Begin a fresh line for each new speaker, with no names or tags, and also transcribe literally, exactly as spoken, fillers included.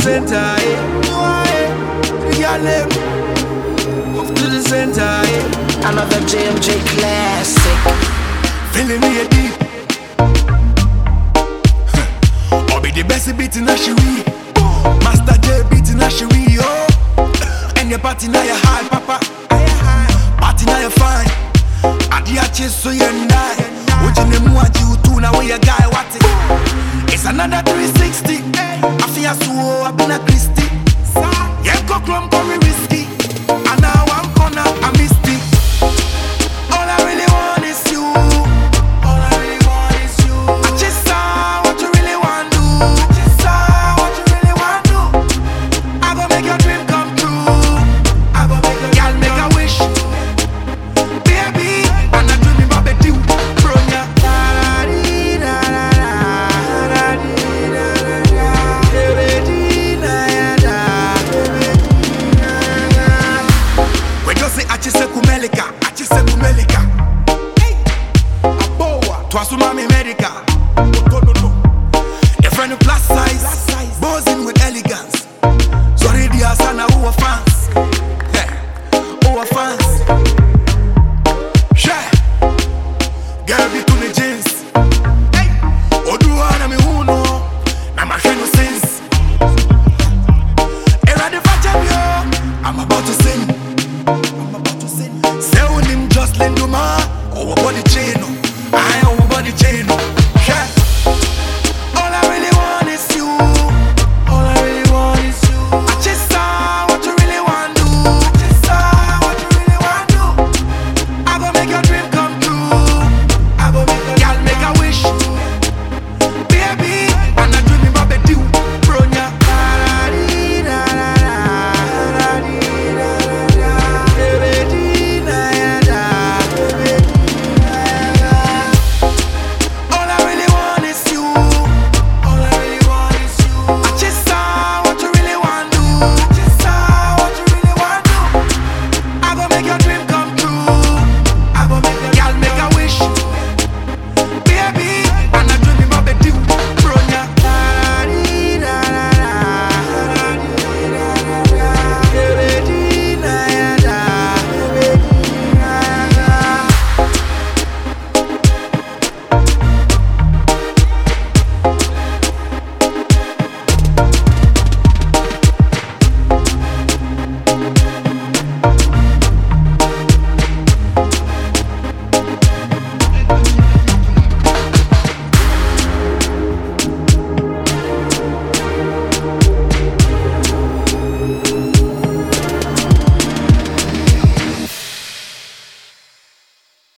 center, eh. The girl them move to the center, eh.
Another J M J classic.
Feeling me a deep. Huh. Obi the best beat in a shiri. Master J beat in a shiri, oh. And your party now your high, papa. Party now you fine. Adi a chase so you and I. What you name what you do now where your guy what it? It's another three sixty. I feel so I've been a Christy. Yeah, go clump for me risky. And now I'm gonna I missed it. All I really want is you. All I really want is you. I just saw what you really want to do. I just saw what you really want to do. I go make your dream come true. I go make your girl make a wish. Baby, and I dream about the deal. Bronya. Achise kumeleka, achise kumeleka. Aboa, twasu mami